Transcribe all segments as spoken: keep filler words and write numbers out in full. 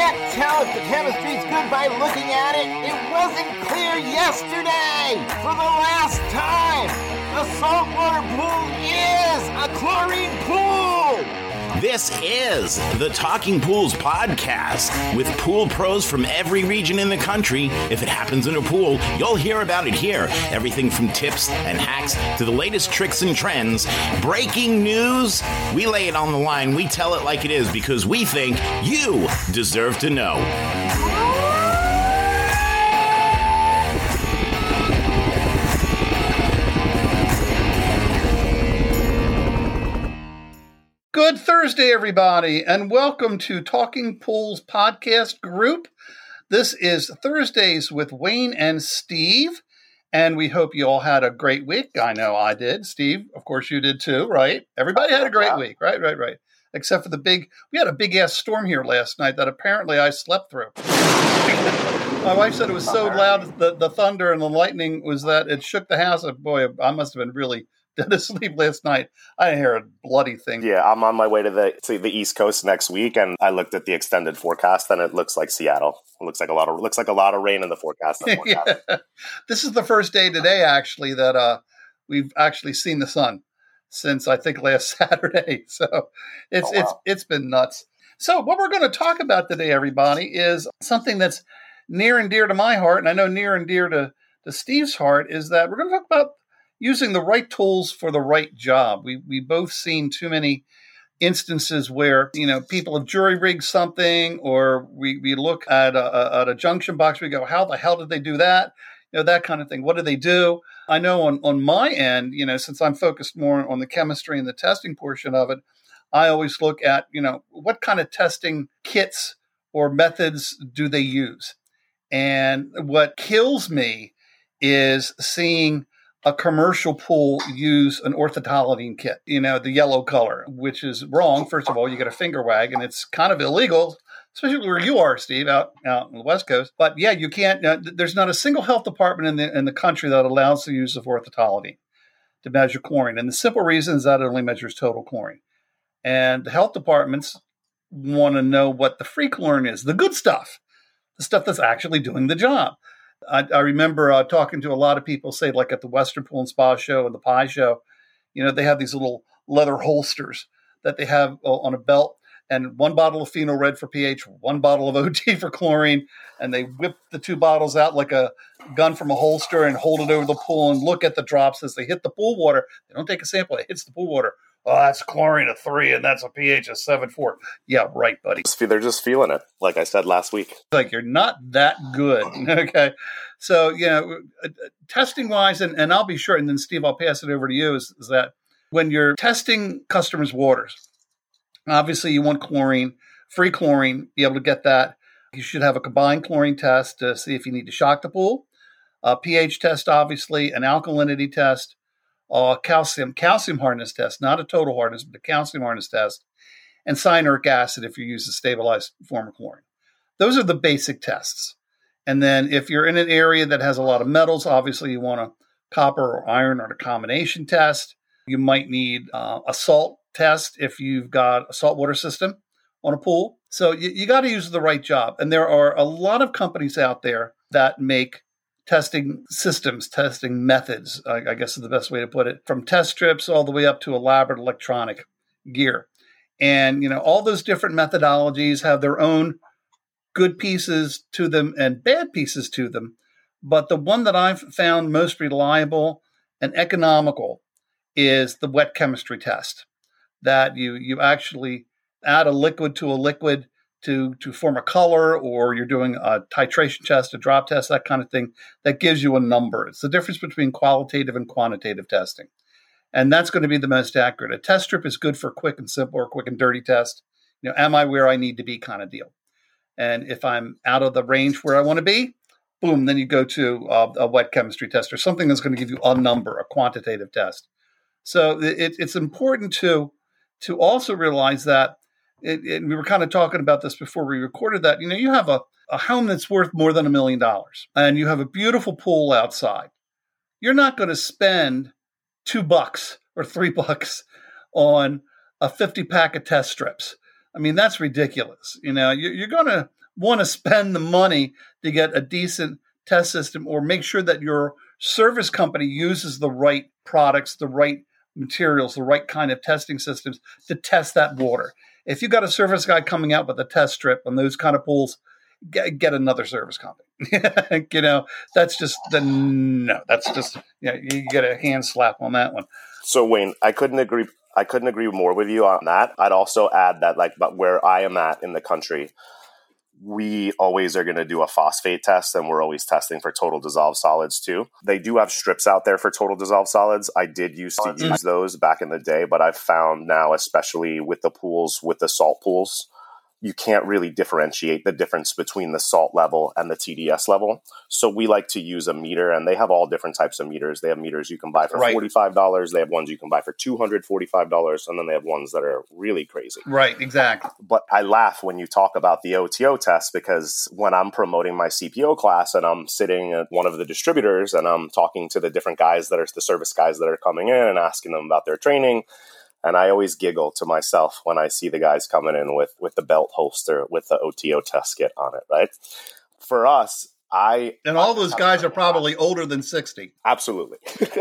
can't tell if the chemistry's good by looking at it. It wasn't clear yesterday. For the last time, the saltwater pool is a chlorine pool. This is the Talking Pools podcast with pool pros from every region in the country. If it happens in a pool, you'll hear about it here. Everything from tips and hacks to the latest tricks and trends. Breaking news, we lay it on the line. We tell it like it is because we think you deserve to know. Good Thursday, everybody, and welcome to Talking Pools podcast group. This is Thursdays with Wayne and Steve, and we hope you all had a great week. I know I did. Steve, of course you did too, right? Everybody had a great week, right, right, right. Except for the big, we had a big-ass storm here last night that apparently I slept through. My wife said it was so loud, the, the thunder and the lightning was that it shook the house. Boy, I must have been really dead asleep last night. I didn't hear a bloody thing. Yeah, I'm on my way to the to the East Coast next week, and I looked at the extended forecast, and it looks like Seattle. It looks like a lot of looks like a lot of rain in the forecast. yeah. This is the first day today, actually, that uh, we've actually seen the sun since I think last Saturday. So it's oh, wow. it's it's been nuts. So what we're going to talk about today, everybody, is something that's near and dear to my heart, and I know near and dear to to Steve's heart. Is that we're going to talk about using the right tools for the right job. We we both seen too many instances where, you know, people have jury rigged something, or we, we look at a, at a junction box, we go, how the hell did they do that? You know, that kind of thing. What did they do? I know on, on my end, you know, since I'm focused more on the chemistry and the testing portion of it, I always look at, you know, what kind of testing kits or methods do they use? And what kills me is seeing a commercial pool use an orthotoladine kit, you know, the yellow color, which is wrong. First of all, you get a finger wag, and it's kind of illegal, especially where you are, Steve, out, out on the West Coast. But yeah, you can't, uh, there's not a single health department in the in the country that allows the use of orthotoladine to measure chlorine. And the simple reason is that it only measures total chlorine. And the health departments want to know what the free chlorine is, the good stuff, the stuff that's actually doing the job. I, I remember uh, talking to a lot of people, say, like at the Western Pool and Spa show and the Pie show, you know, they have these little leather holsters that they have uh, on a belt, and one bottle of Phenol Red for pH, one bottle of O T for chlorine, and they whip the two bottles out like a gun from a holster and hold it over the pool and look at the drops as they hit the pool water. They don't take a sample. It hits the pool water. Oh, that's chlorine of three, and that's a pH of seven point four. Yeah, right, buddy. They're just feeling it, like I said last week. Like, you're not that good, okay? So, you know, testing-wise, and, and I'll be sure, and then, Steve, I'll pass it over to you, is, is that when you're testing customers' waters, obviously you want chlorine, free chlorine, be able to get that. You should have a combined chlorine test to see if you need to shock the pool, a pH test, obviously, an alkalinity test, Uh, calcium, calcium hardness test, not a total hardness, but a calcium hardness test, and cyanuric acid if you use a stabilized form of chlorine. Those are the basic tests. And then if you're in an area that has a lot of metals, obviously you want a copper or iron or a combination test. You might need uh, a salt test if you've got a saltwater system on a pool. So you, you got to use the right job. And there are a lot of companies out there that make testing systems, testing methods, I, I guess is the best way to put it, from test strips all the way up to elaborate electronic gear. And, you know, all those different methodologies have their own good pieces to them and bad pieces to them. But the one that I've found most reliable and economical is the wet chemistry test, that you you actually add a liquid to a liquid to to form a color, or you're doing a titration test, a drop test, that kind of thing, that gives you a number. It's the difference between qualitative and quantitative testing. And that's going to be the most accurate. A test strip is good for quick and simple or quick and dirty test. You know, am I where I need to be kind of deal. And if I'm out of the range where I want to be, boom, then you go to uh, a wet chemistry test or something that's going to give you a number, a quantitative test. So it, it's important to to also realize that, it, it, we were kind of talking about this before we recorded that, you know, you have a, a home that's worth more than a million dollars and you have a beautiful pool outside. You're not going to spend two bucks or three bucks on a fifty pack of test strips. I mean, that's ridiculous. You know, you, you're going to want to spend the money to get a decent test system, or make sure that your service company uses the right products, the right materials, the right kind of testing systems to test that water. If you got a service guy coming out with a test strip on those kind of pools, get, get another service company. You know, that's just the no. That's just yeah. You, know, you get a hand slap on that one. So Wayne, I couldn't agree. I couldn't agree more with you on that. I'd also add that, like, but where I am at in the country, we always are going to do a phosphate test, and we're always testing for total dissolved solids too. They do have strips out there for total dissolved solids. I did used to use those back in the day, but I've found now, especially with the pools, with the salt pools, you can't really differentiate the difference between the salt level and the T D S level. So we like to use a meter, and they have all different types of meters. They have meters you can buy for right. forty-five dollars. They have ones you can buy for two hundred forty-five dollars. And then they have ones that are really crazy. Right, exactly. But I laugh when you talk about the O T O test, because when I'm promoting my C P O class and I'm sitting at one of the distributors and I'm talking to the different guys that are the service guys that are coming in and asking them about their training, and I always giggle to myself when I see the guys coming in with, with the belt holster with the O T O test kit on it, right? For us, I... And all those guys are probably older than sixty. Absolutely.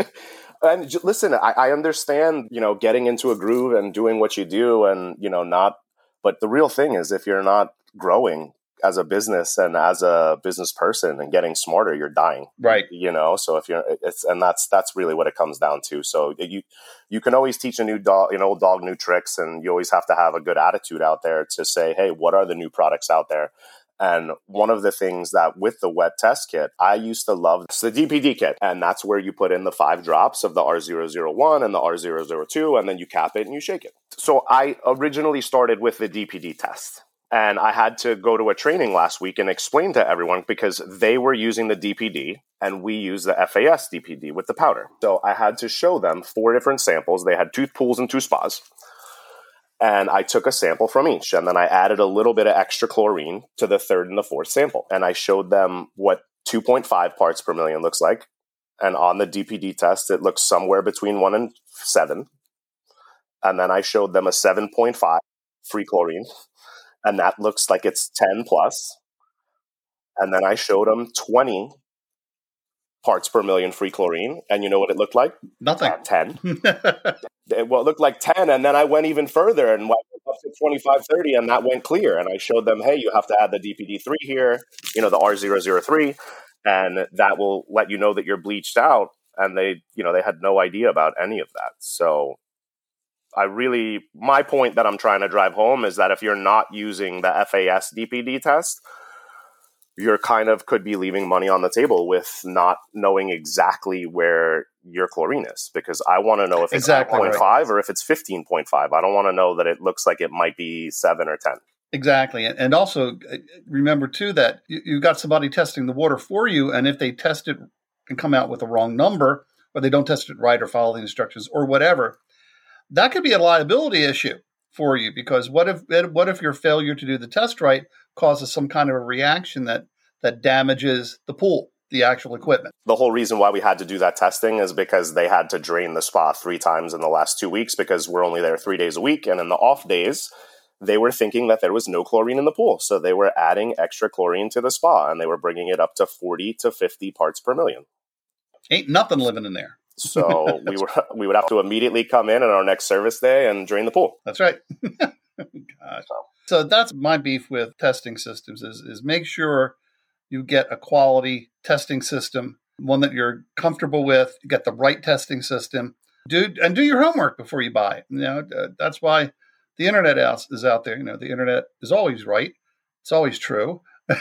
And j- listen, I, I understand, you know, getting into a groove and doing what you do and, you know, not... But the real thing is, if you're not growing as a business and as a business person and getting smarter, you're dying. Right. You know, so if you're, it's, and that's, that's really what it comes down to. So you, you can always teach a new dog, an old dog, new tricks. And you always have to have a good attitude out there to say, hey, what are the new products out there? And one of the things that with the wet test kit, I used to love the D P D kit. And that's where you put in the five drops of the R zero zero one and the R zero zero two, and then you cap it and you shake it. So I originally started with the D P D test. And I had to go to a training last week and explain to everyone, because they were using the D P D and we use the F A S D P D with the powder. So I had to show them four different samples. They had two pools and two spas. And I took a sample from each. And then I added a little bit of extra chlorine to the third and the fourth sample. And I showed them what two point five parts per million looks like. And on the D P D test, it looks somewhere between one and seven. And then I showed them a seven point five free chlorine. And that looks like it's ten plus. And then I showed them twenty parts per million free chlorine. And you know what it looked like? Nothing. Uh, ten. it, well, it looked like ten. And then I went even further and went up to twenty-five, thirty, and that went clear. And I showed them, hey, you have to add the D P D three here, you know, the R zero zero three, and that will let you know that you're bleached out. And they, you know, they had no idea about any of that. So I really, my point that I'm trying to drive home is that if you're not using the F A S D P D test, you're kind of could be leaving money on the table with not knowing exactly where your chlorine is, because I want to know if it's exactly zero point five right. or if it's fifteen point five. I don't want to know that it looks like it might be seven or ten. Exactly. And also remember too, that you've got somebody testing the water for you. And if they test it and come out with the wrong number, or they don't test it right or follow the instructions or whatever, that could be a liability issue for you, because what if what if your failure to do the test right causes some kind of a reaction that that damages the pool, the actual equipment? The whole reason why we had to do that testing is because they had to drain the spa three times in the last two weeks because we're only there three days a week. And in the off days, they were thinking that there was no chlorine in the pool. So they were adding extra chlorine to the spa, and they were bringing it up to forty to fifty parts per million. Ain't nothing living in there. So we were we would have to immediately come in on our next service day and drain the pool. That's right. Gosh. So that's my beef with testing systems is, is make sure you get a quality testing system, one that you're comfortable with, you get the right testing system, do and do your homework before you buy it. You know, uh, that's why the internet is out there. You know, the internet is always right. It's always true.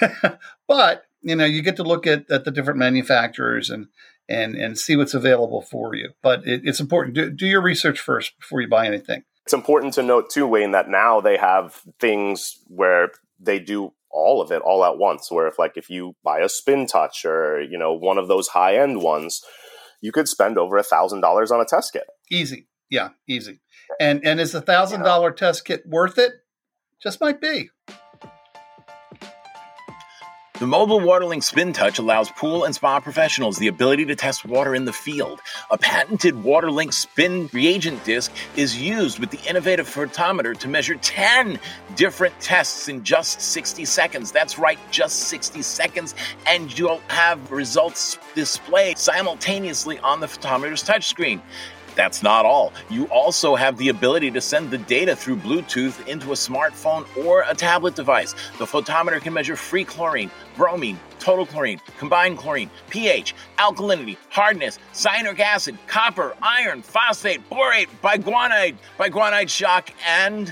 But, you know, you get to look at, at the different manufacturers and and and see what's available for you. But it, it's important. Do, do your research first before you buy anything. It's important to note, too, Wayne, that now they have things where they do all of it all at once, where if like if you buy a Spin Touch or, you know, one of those high end ones, you could spend over a thousand dollars on a test kit. Easy. Yeah, easy. And and is a thousand dollar test kit worth it? Just might be. The mobile WaterLink Spin Touch allows pool and spa professionals the ability to test water in the field. A patented WaterLink Spin reagent disc is used with the innovative photometer to measure ten different tests in just sixty seconds. That's right, just sixty seconds, and you'll have results displayed simultaneously on the photometer's touchscreen. That's not all. You also have the ability to send the data through Bluetooth into a smartphone or a tablet device. The photometer can measure free chlorine, bromine, total chlorine, combined chlorine, pH, alkalinity, hardness, cyanuric acid, copper, iron, phosphate, borate, biguanide, biguanide shock, and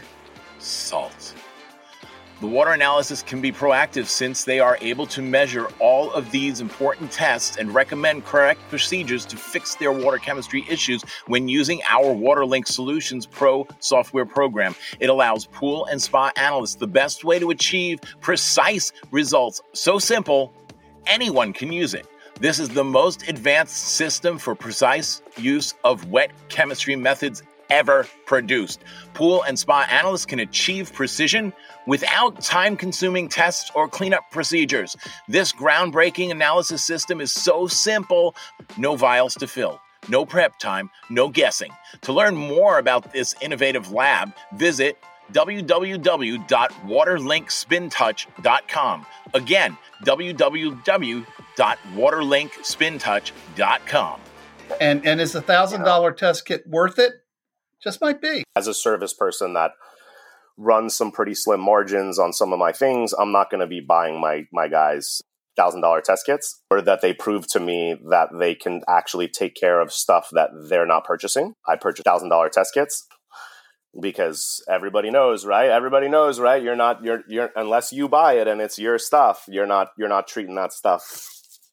salt. The water analysis can be proactive since they are able to measure all of these important tests and recommend correct procedures to fix their water chemistry issues when using our WaterLink Solutions Pro software program. It allows pool and spa analysts the best way to achieve precise results. So simple, anyone can use it. This is the most advanced system for precise use of wet chemistry methods ever produced. Pool and spa analysts can achieve precision without time-consuming tests or cleanup procedures. This groundbreaking analysis system is so simple, no vials to fill, no prep time, no guessing. To learn more about this innovative lab, visit w w w dot waterlink spin touch dot com. Again, w w w dot waterlink spin touch dot com. And and is a thousand dollar test kit worth it? Just might be. As a service person that runs some pretty slim margins on some of my things, I'm not going to be buying my my guys one thousand dollars test kits, or that they prove to me that they can actually take care of stuff that they're not purchasing. I purchase one thousand dollars test kits because everybody knows, right? Everybody knows, right? You're not you're you're unless you buy it and it's your stuff, you're not you're not treating that stuff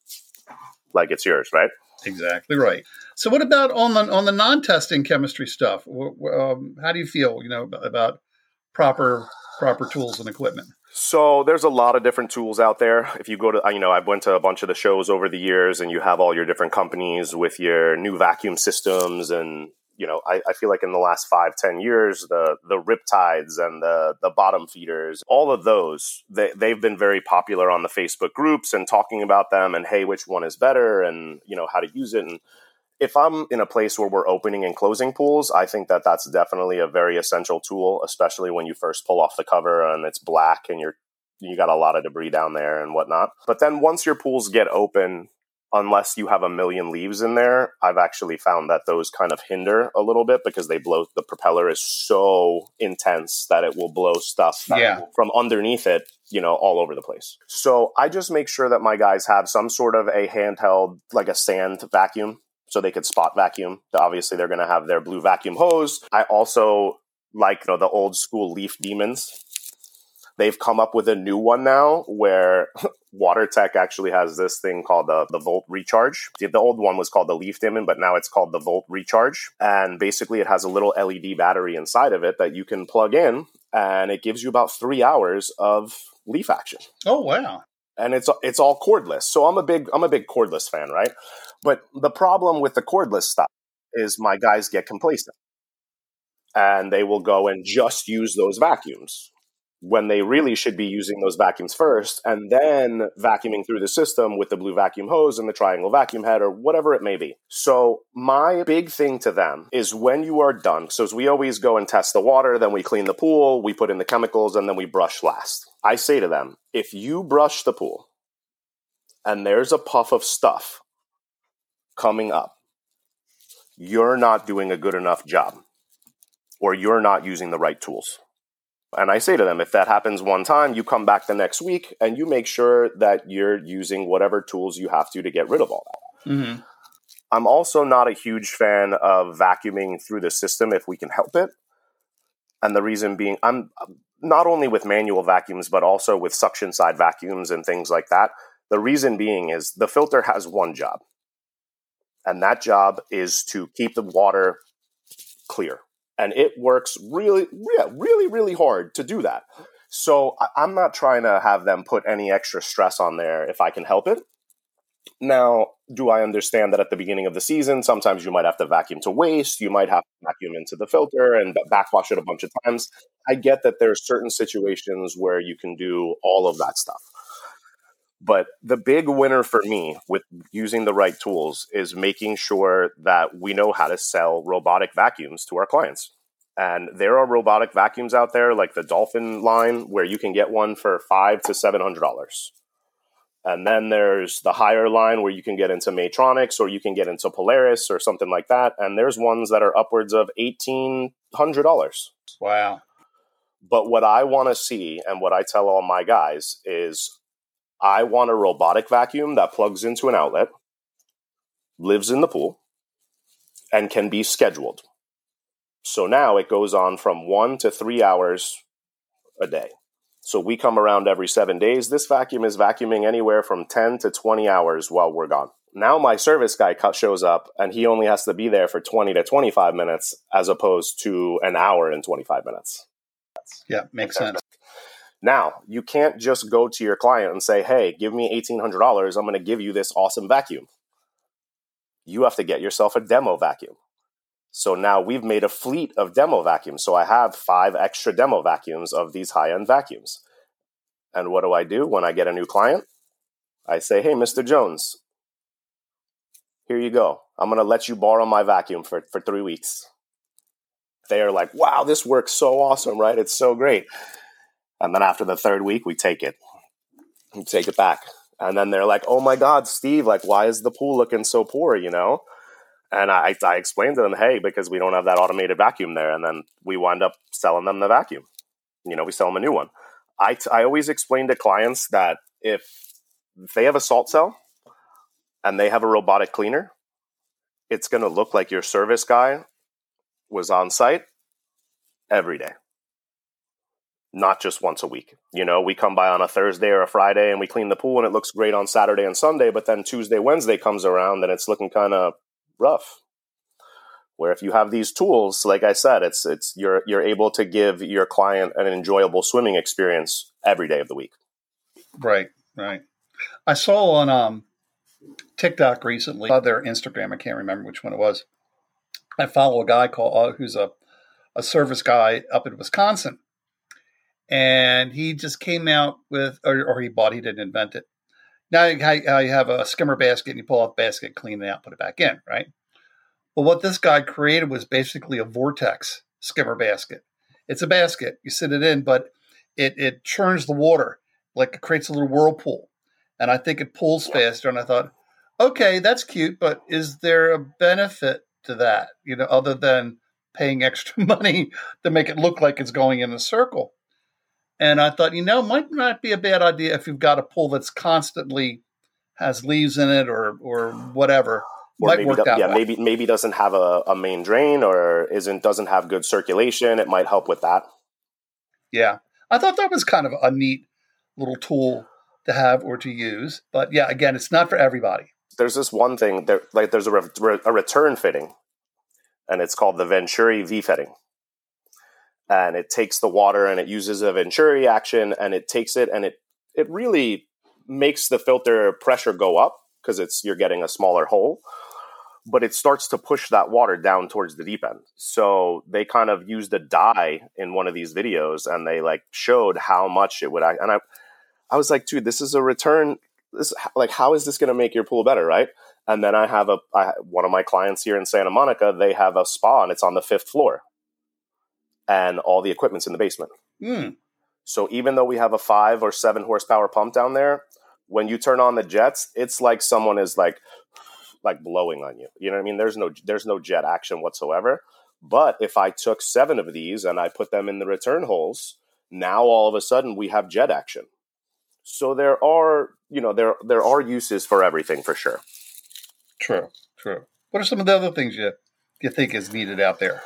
like it's yours, right? Exactly right. So, what about on the on the non-testing chemistry stuff? Um, how do you feel, you know, about proper proper tools and equipment? So, there's a lot of different tools out there. If you go to, you know, I've went to a bunch of the shows over the years, and you have all your different companies with your new vacuum systems, and you know, I, I feel like in the last five, ten years, the the Riptides and the the bottom feeders, all of those, they they've been very popular on the Facebook groups and talking about them and hey, which one is better and you know how to use it. And if I'm in a place where we're opening and closing pools, I think that that's definitely a very essential tool, especially when you first pull off the cover and it's black and you're you got a lot of debris down there and whatnot. But then once your pools get open, unless you have a million leaves in there, I've actually found that those kind of hinder a little bit because they blow, the propeller is so intense that it will blow stuff yeah. from underneath it, you know, all over the place. So I just make sure that my guys have some sort of a handheld, like a sand vacuum, so they could spot vacuum. Obviously, they're going to have their blue vacuum hose. I also like, you know, the old school Leaf Demons. They've come up with a new one now where WaterTech actually has this thing called the, the Volt Recharge. The, the old one was called the Leaf Demon, but now it's called the Volt Recharge. And basically it has a little L E D battery inside of it that you can plug in, and it gives you about three hours of leaf action. Oh, wow. And it's it's all cordless. So I'm a big I'm a big cordless fan, right? But the problem with the cordless stuff is my guys get complacent. And they will go and just use those vacuums, when they really should be using those vacuums first and then vacuuming through the system with the blue vacuum hose and the triangle vacuum head or whatever it may be. So my big thing to them is when you are done, so as we always go and test the water, then we clean the pool, we put in the chemicals, and then we brush last. I say to them, if you brush the pool and there's a puff of stuff coming up, you're not doing a good enough job, or you're not using the right tools. And I say to them, if that happens one time, you come back the next week and you make sure that you're using whatever tools you have to to get rid of all that. Mm-hmm. I'm also not a huge fan of vacuuming through the system if we can help it. And the reason being, I'm not only with manual vacuums, but also with suction side vacuums and things like that. The reason being is the filter has one job. And that job is to keep the water clear. And it works really, really, really, really hard to do that. So I'm not trying to have them put any extra stress on there if I can help it. Now, do I understand that at the beginning of the season, sometimes you might have to vacuum to waste, you might have to vacuum into the filter and backwash it a bunch of times. I get that there are certain situations where you can do all of that stuff. But the big winner for me with using the right tools is making sure that we know how to sell robotic vacuums to our clients. And there are robotic vacuums out there like the Dolphin line where you can get one for five to seven hundred dollars. And then there's the higher line where you can get into Maytronics or you can get into Polaris or something like that. And there's ones that are upwards of eighteen hundred dollars. Wow. But what I want to see and what I tell all my guys is I want a robotic vacuum that plugs into an outlet, lives in the pool, and can be scheduled. So now it goes on from one to three hours a day. So we come around every seven days. This vacuum is vacuuming anywhere from ten to twenty hours while we're gone. Now my service guy shows up and he only has to be there for twenty to twenty-five minutes as opposed to an hour and twenty-five minutes. Yeah, makes sense. Now, you can't just go to your client and say, hey, give me eighteen hundred dollars. I'm going to give you this awesome vacuum. You have to get yourself a demo vacuum. So now we've made a fleet of demo vacuums. So I have five extra demo vacuums of these high-end vacuums. And what do I do when I get a new client? I say, hey, Mister Jones, here you go. I'm going to let you borrow my vacuum for, for three weeks. They are like, wow, this works so awesome, right? It's so great. And then after the third week, we take it. We take it back. And then they're like, oh my God, Steve, like, why is the pool looking so poor, you know? And I, I explained to them, hey, because we don't have that automated vacuum there. And then we wind up selling them the vacuum. You know, we sell them a new one. I, t- I always explain to clients that if, if they have a salt cell and they have a robotic cleaner, it's going to look like your service guy was on site every day. Not just once a week. You know, we come by on a Thursday or a Friday and we clean the pool and it looks great on Saturday and Sunday, but then Tuesday, Wednesday comes around and it's looking kind of rough. Where if you have these tools, like I said, it's it's you're you're able to give your client an enjoyable swimming experience every day of the week. Right, right. I saw on um, TikTok recently, uh, their Instagram, I can't remember which one it was. I follow a guy called uh, who's a, a service guy up in Wisconsin. And he just came out with, or, or he bought, he didn't invent it. Now you, you have a skimmer basket and you pull off the basket, clean it out, put it back in, right? Well, what this guy created was basically a vortex skimmer basket. It's a basket, you sit it in, but it, it churns the water, like it creates a little whirlpool. And I think it pulls faster. And I thought, okay, that's cute, but is there a benefit to that, you know, other than paying extra money to make it look like it's going in a circle? And I thought, you know, might not be a bad idea if you've got a pool that's constantly has leaves in it or or whatever. Or might maybe work do, out yeah, well. maybe maybe doesn't have a, a main drain or isn't doesn't have good circulation. It might help with that. Yeah, I thought that was kind of a neat little tool to have or to use. But yeah, again, it's not for everybody. There's this one thing there, like there's a, re, a return fitting, and it's called the Venturi V fitting. And it takes the water and it uses a Venturi action and it takes it and it it really makes the filter pressure go up because it's you're getting a smaller hole, but it starts to push that water down towards the deep end. So they kind of used a dye in one of these videos and they like showed how much it would. And I, I was like, dude, this is a return. This like, how is this going to make your pool better, right? And then I have a I, one of my clients here in Santa Monica. They have a spa and it's on the fifth floor. And all the equipment's in the basement. Mm. So even though we have a five or seven horsepower pump down there, when you turn on the jets, it's like someone is like, like blowing on you. You know what I mean? There's no, there's no jet action whatsoever. But if I took seven of these and I put them in the return holes, now all of a sudden we have jet action. So there are, you know, there, there are uses for everything for sure. True, true. What are some of the other things you, you think is needed out there?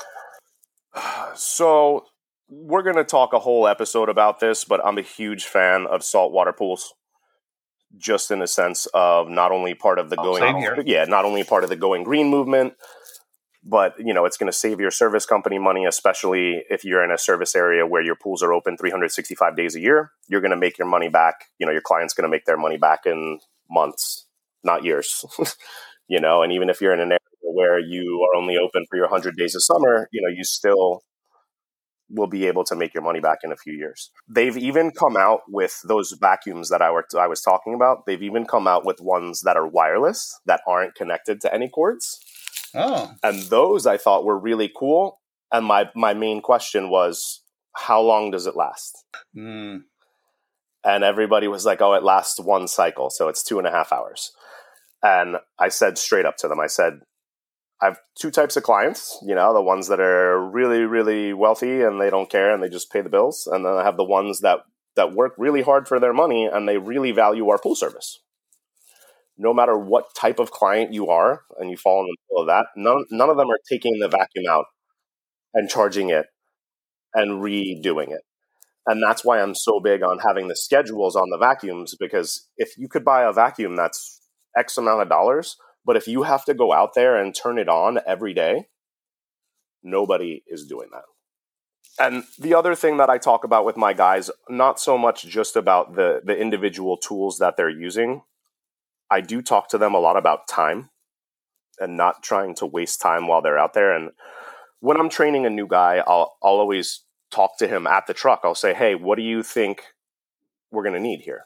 So we're going to talk a whole episode about this, but I'm a huge fan of saltwater pools, just in the sense of not only part of the going, Same here. yeah, not only part of the going green movement, but you know, it's going to save your service company money, especially if you're in a service area where your pools are open three hundred sixty-five days a year. You're going to make your money back. You know, your client's going to make their money back in months, not years. You know, and even if you're in an area where you are only open for your one hundred days of summer, you know, you still will be able to make your money back in a few years. They've even come out with those vacuums that I, were, I was talking about. They've even come out with ones that are wireless, that aren't connected to any cords. Oh. And those I thought were really cool. And my, my main question was, how long does it last? Mm. And everybody was like, oh, it lasts one cycle. So it's two and a half hours. And I said straight up to them, I said, I have two types of clients, you know, the ones that are really, really wealthy and they don't care and they just pay the bills. And then I have the ones that, that work really hard for their money and they really value our pool service. No matter what type of client you are and you fall in the middle of that, none, none of them are taking the vacuum out and charging it and redoing it. And that's why I'm so big on having the schedules on the vacuums, because if you could buy a vacuum that's X amount of dollars, but if you have to go out there and turn it on every day, nobody is doing that. And the other thing that I talk about with my guys, not so much just about the, the individual tools that they're using. I do talk to them a lot about time and not trying to waste time while they're out there. And when I'm training a new guy, I'll, I'll always talk to him at the truck. I'll say, hey, what do you think we're going to need here?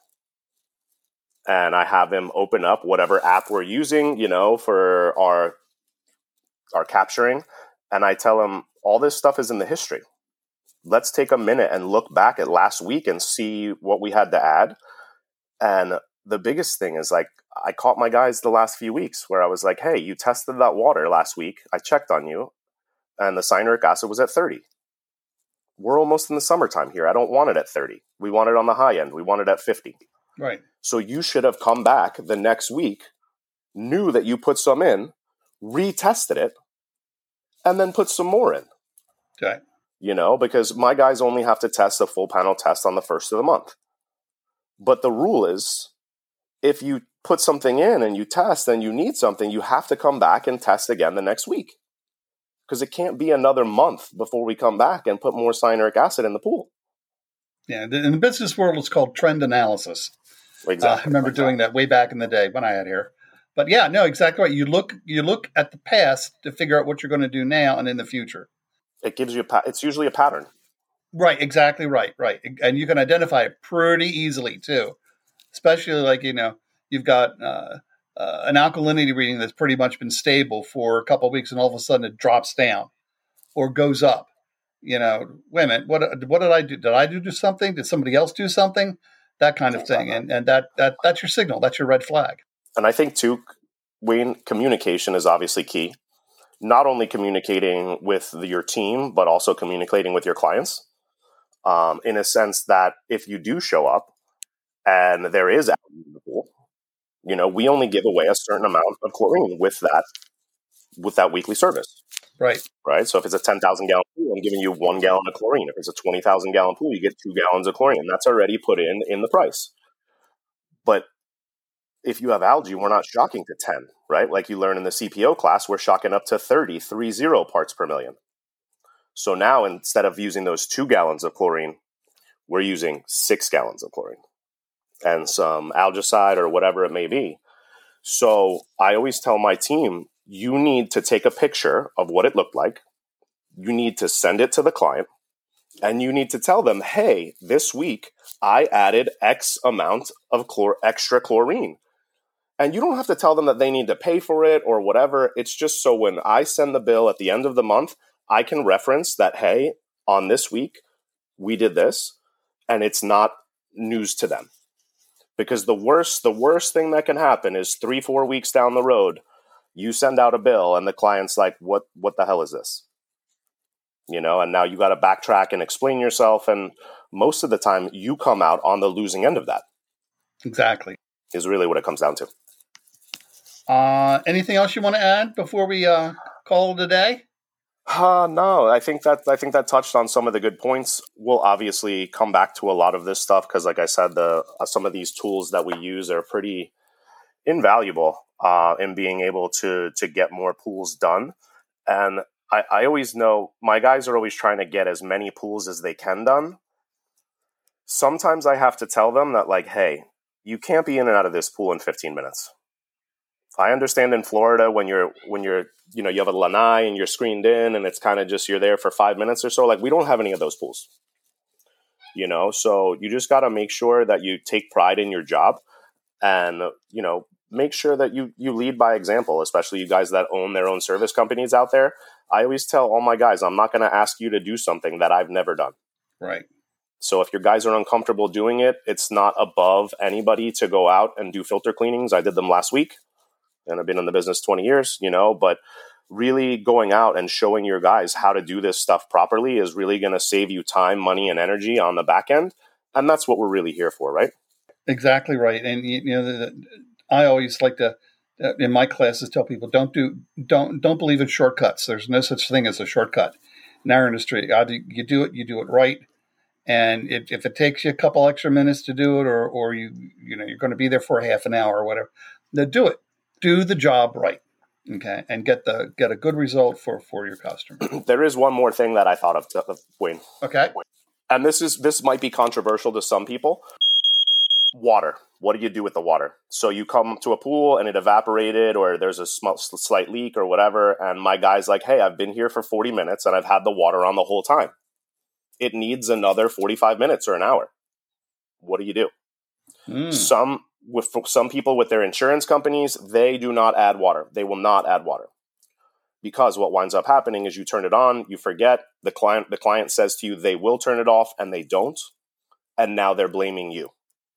And I have him open up whatever app we're using, you know, for our our capturing. And I tell him, all this stuff is in the history. Let's take a minute and look back at last week and see what we had to add. And the biggest thing is, like, I caught my guys the last few weeks where I was like, hey, you tested that water last week. I checked on you and the cyanuric acid was at thirty. We're almost in the summertime here. I don't want it at thirty. We want it on the high end. We want it at fifty. Right. So you should have come back the next week, knew that you put some in, retested it, and then put some more in. Okay. You know, because my guys only have to test a full panel test on the first of the month. But the rule is, if you put something in and you test and you need something, you have to come back and test again the next week. Because it can't be another month before we come back and put more cyanuric acid in the pool. Yeah, in the business world, it's called trend analysis. Exactly. Uh, I remember doing that way back in the day when I had hair. But yeah, no, exactly right. You look, you look at the past to figure out what you're going to do now and in the future. It gives you a pa- it's usually a pattern. Right, exactly right, right. And you can identify it pretty easily too. Especially like, you know, you've got uh, uh, an alkalinity reading that's pretty much been stable for a couple of weeks and all of a sudden it drops down or goes up. You know, wait a minute, what what did I do? Did I do something? Did somebody else do something? That kind of thing. And and that that that's your signal. That's your red flag. And I think too, Wayne, communication is obviously key. Not only communicating with the, your team, but also communicating with your clients. Um, in a sense that if you do show up and there is algae in the pool, you know, we only give away a certain amount of chlorine with that with that weekly service. Right. Right. So if it's a ten thousand gallon pool, I'm giving you one gallon of chlorine. If it's a twenty thousand gallon pool, you get two gallons of chlorine. That's already put in in the price. But if you have algae, we're not shocking to ten, right? Like you learn in the C P O class, we're shocking up to thirty, three zero parts per million. So now instead of using those two gallons of chlorine, we're using six gallons of chlorine and some algicide or whatever it may be. So I always tell my team, you need to take a picture of what it looked like. You need to send it to the client and you need to tell them, hey, this week I added X amount of chlor- extra chlorine. And you don't have to tell them that they need to pay for it or whatever. It's just so when I send the bill at the end of the month, I can reference that, hey, on this week, we did this, and it's not news to them. Because the worst, the worst thing that can happen is three, four weeks down the road, you send out a bill and the client's like, what, what the hell is this? You know, and now you got to backtrack and explain yourself. And most of the time you come out on the losing end of that. Exactly. Is really what it comes down to. Uh, anything else you want to add before we uh, call it a day? Uh, no, I think that I think that touched on some of the good points. We'll obviously come back to a lot of this stuff because, like I said, the uh, some of these tools that we use are pretty invaluable uh, in being able to to get more pools done. And I, I always know my guys are always trying to get as many pools as they can done. Sometimes I have to tell them that, like, hey, you can't be in and out of this pool in fifteen minutes. I understand in Florida when you're when you're you know you have a lanai and you're screened in and it's kind of just you're there for five minutes or so. Like we don't have any of those pools, you know. So you just got to make sure that you take pride in your job, and you know make sure that you you lead by example. Especially you guys that own their own service companies out there. I always tell all my guys, I'm not going to ask you to do something that I've never done. Right. So if your guys are uncomfortable doing it, it's not above anybody to go out and do filter cleanings. I did them last week. And I've been in the business twenty years, you know, but really going out and showing your guys how to do this stuff properly is really going to save you time, money, and energy on the back end. And that's what we're really here for, right? Exactly right. And, you know, the, the, I always like to, uh, in my classes, tell people don't do, don't, don't believe in shortcuts. There's no such thing as a shortcut in our industry. Either you do it, you do it right. And if, if it takes you a couple extra minutes to do it, or, or you, you know, you're going to be there for a half an hour or whatever, then do it. Do the job right, okay, and get the get a good result for, for your customer. There is one more thing that I thought of, of, Wayne. Okay, and this is this might be controversial to some people. Water. What do you do with the water? So you come to a pool and it evaporated, or there's a sm- slight leak or whatever, and my guy's like, "Hey, I've been here for forty minutes and I've had the water on the whole time. It needs another forty-five minutes or an hour. What do you do?" Mm. Some. With some people with their insurance companies, they do not add water. They will not add water because what winds up happening is you turn it on, you forget, the client, the client says to you, they will turn it off and they don't. And now they're blaming you.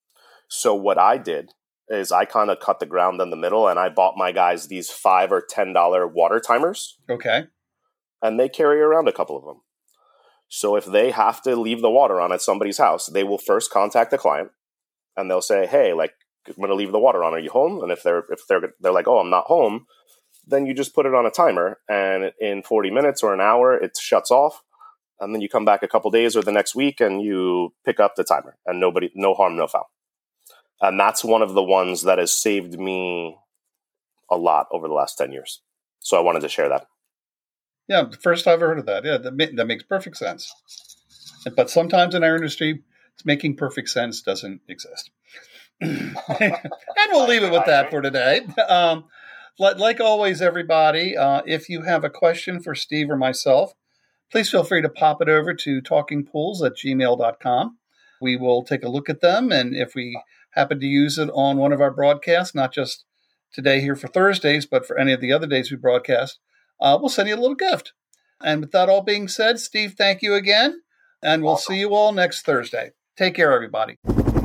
So what I did is I kind of cut the ground in the middle and I bought my guys these five or ten dollar water timers. Okay. And they carry around a couple of them. So if they have to leave the water on at somebody's house, they will first contact the client and they'll say, "Hey, like, I'm going to leave the water on. Are you home?" And if they're if they're they're like, "Oh, I'm not home," then you just put it on a timer, and in forty minutes or an hour, it shuts off. And then you come back a couple days or the next week, and you pick up the timer, and nobody, no harm, no foul. And that's one of the ones that has saved me a lot over the last ten years. So I wanted to share that. Yeah, the first I've heard of that. Yeah, that, that makes perfect sense. But sometimes in our industry, it's making perfect sense doesn't exist. And we'll leave it with that for today. Um, like, like always, everybody, uh, if you have a question for Steve or myself, please feel free to pop it over to talking pools at gmail dot com. We will take a look at them, and if we happen to use it on one of our broadcasts, not just today here for Thursdays, but for any of the other days we broadcast, uh, we'll send you a little gift. And with that all being said, Steve, thank you again, and we'll see you all next Thursday. Take care, everybody.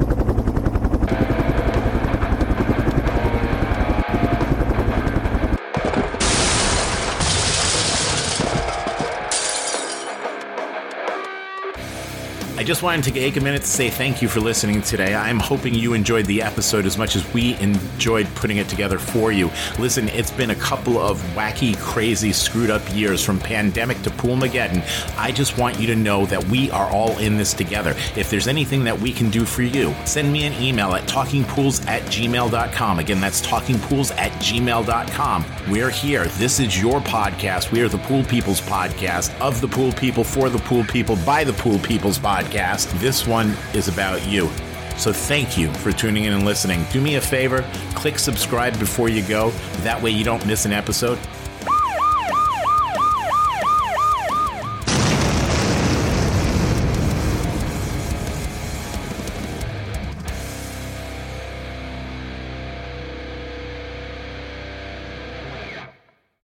I just wanted to take a minute to say thank you for listening today. I'm hoping you enjoyed the episode as much as we enjoyed putting it together for you. Listen, it's been a couple of wacky, crazy, screwed up years from pandemic to Poolmageddon. I just want you to know that we are all in this together. If there's anything that we can do for you, send me an email at talkingpools at gmail dot com. Again, that's talkingpools at gmail dot com. We're here. This is your podcast. We are the Pool People's podcast, of the pool people, for the pool people, by the Pool People's podcast. This one is about you. So thank you for tuning in and listening. Do me a favor, click subscribe before you go. That way you don't miss an episode.